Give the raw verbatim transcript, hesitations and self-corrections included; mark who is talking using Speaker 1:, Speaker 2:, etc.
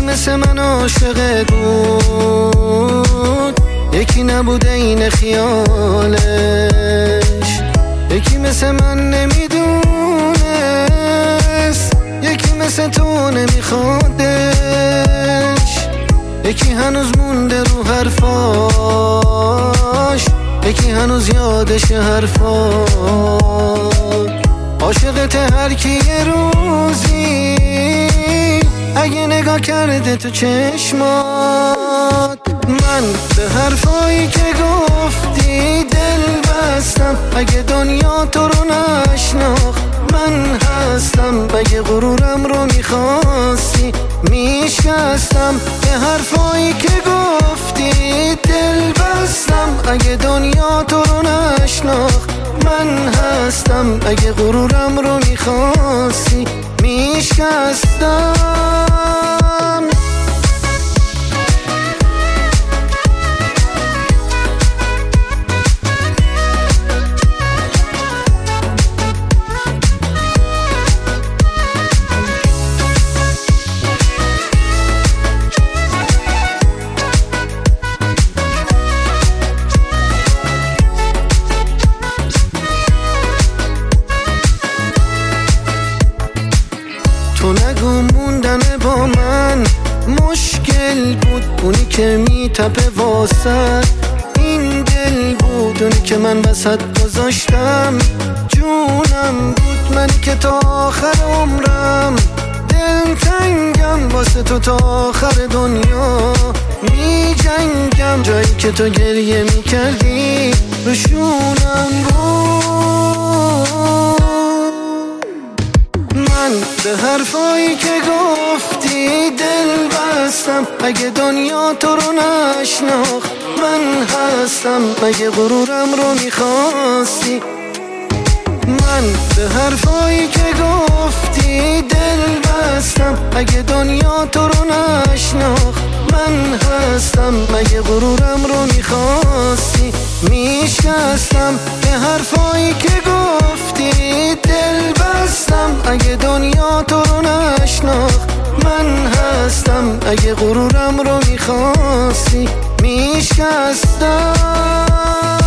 Speaker 1: مثل من عاشقت بود، یکی نبوده این خیالش، یکی مثل من نمیدونست، یکی مثل تو نمیخوادش، یکی هنوز مونده رو حرفاش، یکی هنوز یادش حرفات. عاشقت هر کی یه روزی اگه نگاه کرده تو چشمات. من به حرفایی که گفتی دل بستم، اگه دنیا تو رو نشناخت من هستم، اگه غرورم رو میخواستی میشکستم. به حرفایی که گفتی دل بستم، اگه دنیا تو رو نشناخت من هستم، اگه غرورم رو میخواستی میشکستم. تو نگو موندن با من مشکل بود، اونی که میتپه واسد این دل بود، اونی که من وسط گذاشتم جونم بود، من که تا آخر عمرم دل تنگم واسه تو، تا آخر دنیا می جنگم. جایی که تو گریه میکردی روشونم بود. من به حرفایی که گفتی دل بستم، اگه دنیا تو رو نشناخت من هستم، اگه غرورم رو میخواستی. من به حرفایی که گفتی دل بستم، اگه دنیا تو رو نشناخت من هستم، اگه غرورم رو میخواستی میشکستم. به حرفایی که گفتی دل بستم، اگه دنیا تو رو نشناخت من هستم، اگه غرورم رو میخواستی میشکستم.